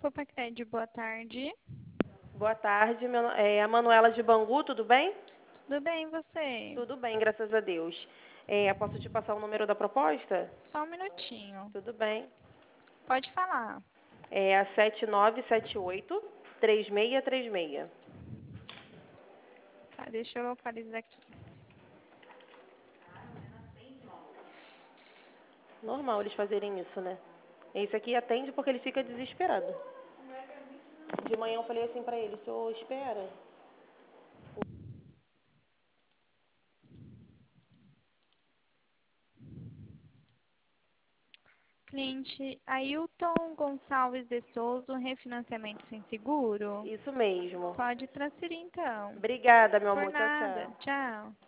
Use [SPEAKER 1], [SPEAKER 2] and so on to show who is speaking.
[SPEAKER 1] Copacred, boa tarde.
[SPEAKER 2] Boa tarde, a Manuela de Bangu, tudo bem?
[SPEAKER 1] Tudo bem, e você?
[SPEAKER 2] Tudo bem, graças a Deus. Posso te passar o número da proposta?
[SPEAKER 1] Só um minutinho.
[SPEAKER 2] Tudo bem.
[SPEAKER 1] Pode falar.
[SPEAKER 2] É a 7978-3636.
[SPEAKER 1] Tá, deixa eu localizar aqui.
[SPEAKER 2] Normal eles fazerem isso, né? Esse aqui atende porque ele fica desesperado. De manhã eu falei assim pra ele, senhor, espera.
[SPEAKER 1] Cliente Ailton Gonçalves de Souza, refinanciamento sem seguro?
[SPEAKER 2] Isso mesmo.
[SPEAKER 1] Pode transferir então.
[SPEAKER 2] Obrigada, meu
[SPEAKER 1] Por
[SPEAKER 2] amor. Tchau,
[SPEAKER 1] nada.
[SPEAKER 2] tchau.
[SPEAKER 1] Tchau.